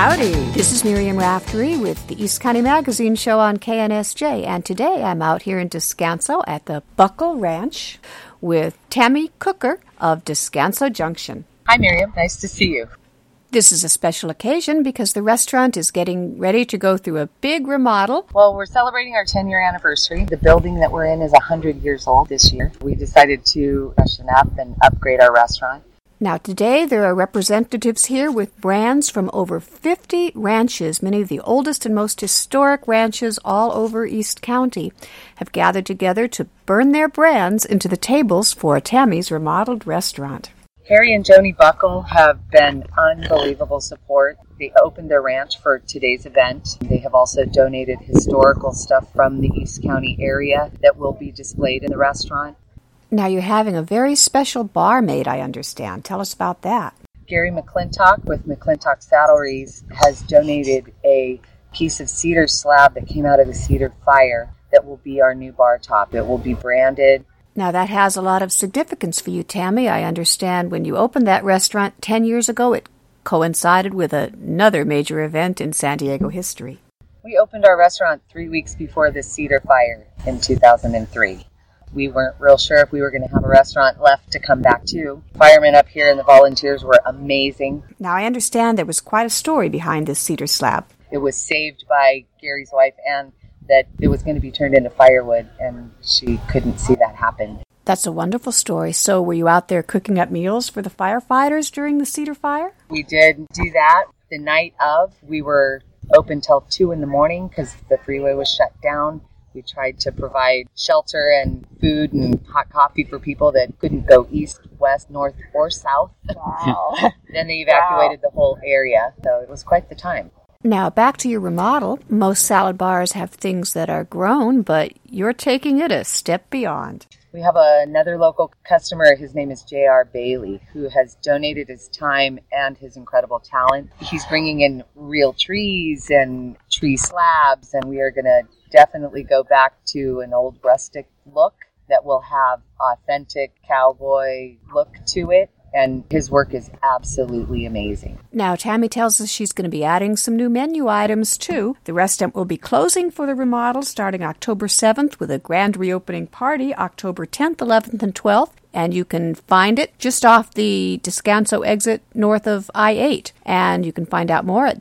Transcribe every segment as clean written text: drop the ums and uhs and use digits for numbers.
Howdy, this is Miriam Raftery with the East County Magazine show on KNSJ, and today I'm out here in Descanso at the Buckle Ranch with Tammy Cooker of Descanso Junction. Hi Miriam, nice to see you. This is a special occasion because the restaurant is getting ready to go through a big remodel. Well, we're celebrating our 10-year anniversary. The building that we're in is 100 years old this year. We decided to freshen up and upgrade our restaurant. Now, today there are representatives here with brands from over 50 ranches. Many of the oldest and most historic ranches all over East County have gathered together to burn their brands into the tables for Tammy's remodeled restaurant. Harry and Joni Buckle have been unbelievable support. They opened their ranch for today's event. They have also donated historical stuff from the East County area that will be displayed in the restaurant. Now, you're having a very special bar made, I understand. Tell us about that. Gary McClintock with McClintock Saddleries has donated a piece of cedar slab that came out of the cedar fire that will be our new bar top. It will be branded. Now, that has a lot of significance for you, Tammy. I understand when you opened that restaurant 10 years ago, it coincided with another major event in San Diego history. We opened our restaurant 3 weeks before the cedar fire in 2003. We weren't real sure if we were going to have a restaurant left to come back to. Firemen up here and the volunteers were amazing. Now, I understand there was quite a story behind this cedar slab. It was saved by Gary's wife, and that it was going to be turned into firewood, and she couldn't see that happen. That's a wonderful story. So were you out there cooking up meals for the firefighters during the cedar fire? We did do that. The night of, we were open till 2 in the morning because the freeway was shut down. We tried to provide shelter and food and hot coffee for people that couldn't go east, west, north, or south. Wow. Then they evacuated the whole area, so it was quite the time. Now, back to your remodel. Most salad bars have things that are grown, but you're taking it a step beyond. We have another local customer, his name is J.R. Bailey, who has donated his time and his incredible talent. He's bringing in real trees and tree slabs, and we are going to definitely go back to an old rustic look that will have authentic cowboy look to it. And his work is absolutely amazing. Now, Tammy tells us she's going to be adding some new menu items, too. The restaurant will be closing for the remodel starting October 7th with a grand reopening party October 10th, 11th, and 12th. And you can find it just off the Descanso exit north of I-8. And you can find out more at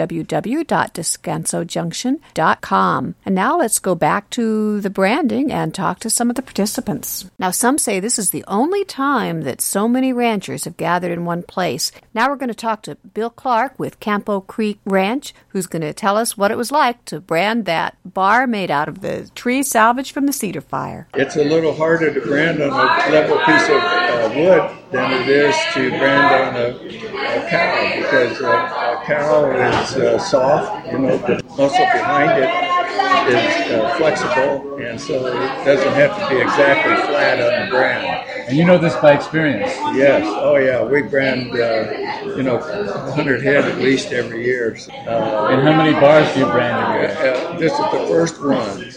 www.descansojunction.com. And now let's go back to the branding and talk to some of the participants. Now, some say this is the only time that so many ranchers have gathered in one place. Now we're going to talk to Bill Clark with Campo Creek Ranch, who's going to tell us what it was like to brand that bar made out of the tree salvaged from the cedar fire. It's a little harder to brand on a level piece of wood than it is to brand on a cow, because a cow is soft, the muscle behind it is flexible, and so it doesn't have to be exactly flat on the brand. And you know this by experience? Yes. Oh, yeah. We brand, 100 head at least every year. And how many bars do you brand a year? This is the first one.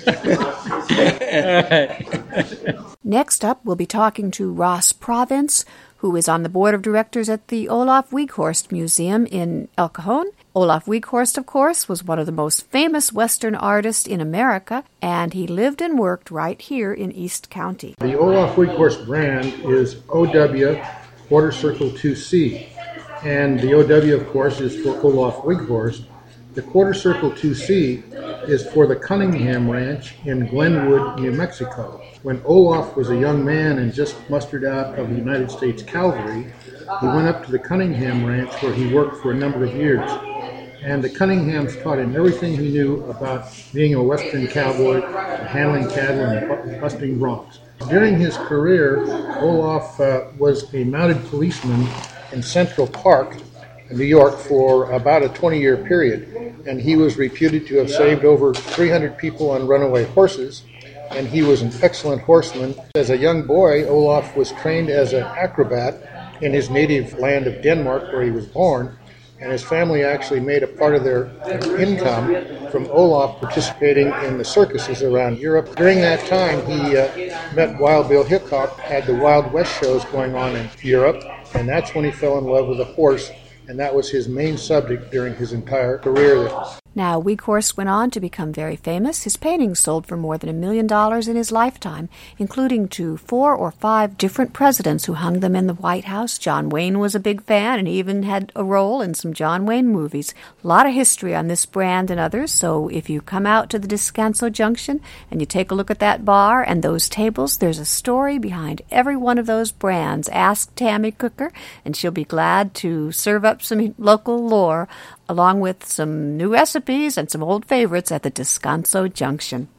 Next up, we'll be talking to Ross Province, who is on the board of directors at the Olaf Weghorst Museum in El Cajon. Olaf Weghorst, of course, was one of the most famous Western artists in America, and he lived and worked right here in East County. The Olaf Weghorst brand is OW Quarter Circle 2C, and the OW, of course, is for Olaf Weghorst. The Quarter Circle 2C is for the Cunningham Ranch in Glenwood, New Mexico. When Olaf was a young man and just mustered out of the United States Cavalry, he went up to the Cunningham Ranch where he worked for a number of years. And the Cunninghams taught him everything he knew about being a Western cowboy, handling cattle, and busting broncs. During his career, Olaf was a mounted policeman in Central Park, New York, for about a 20-year period. And he was reputed to have saved over 300 people on runaway horses. And he was an excellent horseman. As a young boy, Olaf was trained as an acrobat in his native land of Denmark, where he was born. And his family actually made a part of their income from Olaf participating in the circuses around Europe. During that time, he met Wild Bill Hickok, had the Wild West shows going on in Europe, and that's when he fell in love with a horse and that was his main subject during his entire career. Now, Weghorst went on to become very famous. His paintings sold for more than $1 million in his lifetime, including to 4 or 5 different presidents who hung them in the White House. John Wayne was a big fan and he even had a role in some John Wayne movies. A lot of history on this brand and others, so if you come out to the Descanso Junction and you take a look at that bar and those tables, there's a story behind every one of those brands. Ask Tammy Cooker, and she'll be glad to serve up some local lore along with some new recipes and some old favorites at the Descanso Junction.